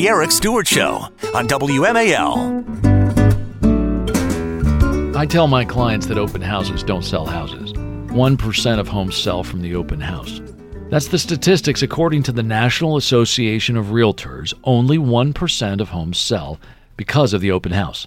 The Eric Stewart Show on WMAL. I tell my clients that open houses don't sell houses. 1% of homes sell from the open house. That's the statistics according to the National Association of Realtors. Only 1% of homes sell because of the open house.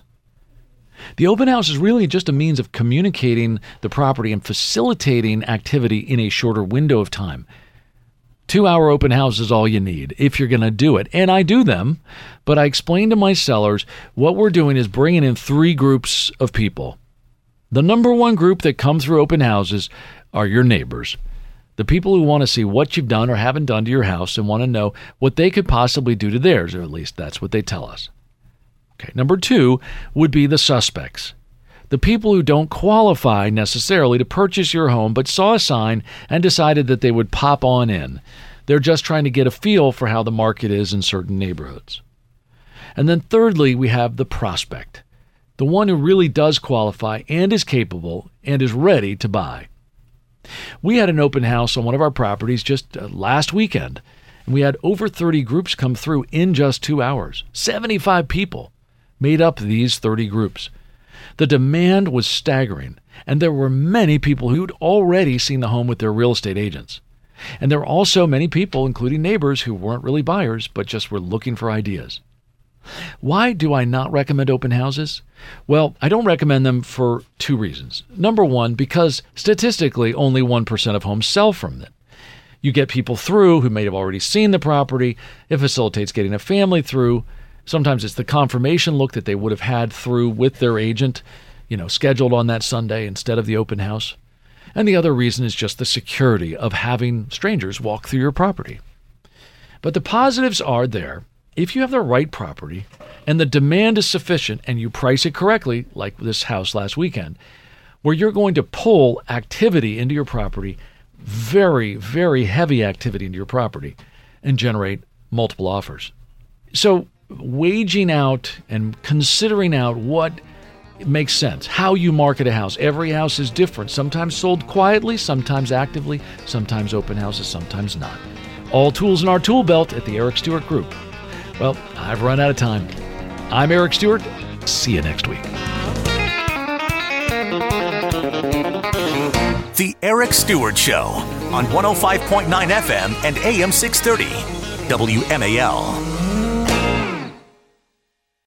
The open house is really just a means of communicating the property and facilitating activity in a shorter window of time. 2-hour open house is all you need if you're going to do it. And I do them, but I explain to my sellers what we're doing is bringing in 3 groups of people. The number one group that come through open houses are your neighbors. The people who want to see what you've done or haven't done to your house and want to know what they could possibly do to theirs, or at least that's what they tell us. Okay, number 2 would be the suspects. The people who don't qualify necessarily to purchase your home but saw a sign and decided that they would pop on in. They're just trying to get a feel for how the market is in certain neighborhoods. And then thirdly, we have the prospect, the one who really does qualify and is capable and is ready to buy. We had an open house on one of our properties just last weekend, and we had over 30 groups come through in just 2 hours. 75 people made up these 30 groups. The demand was staggering, and there were many people who'd already seen the home with their real estate agents. And there were also many people, including neighbors, who weren't really buyers, but just were looking for ideas. Why do I not recommend open houses? Well, I don't recommend them for 2 reasons. Number 1, because statistically only 1% of homes sell from them. You get people through who may have already seen the property. It facilitates getting a family through. Sometimes it's the confirmation look that they would have had through with their agent, scheduled on that Sunday instead of the open house. And the other reason is just the security of having strangers walk through your property. But the positives are there. If you have the right property and the demand is sufficient and you price it correctly, like this house last weekend, where you're going to pull activity into your property, very, very heavy activity into your property, and generate multiple offers. So waging out and considering out what makes sense, how you market a house. Every house is different, sometimes sold quietly, sometimes actively, sometimes open houses, sometimes not. All tools in our tool belt at the Eric Stewart Group. Well, I've run out of time. I'm Eric Stewart. See you next week. The Eric Stewart Show on 105.9 FM and AM 630 WMAL.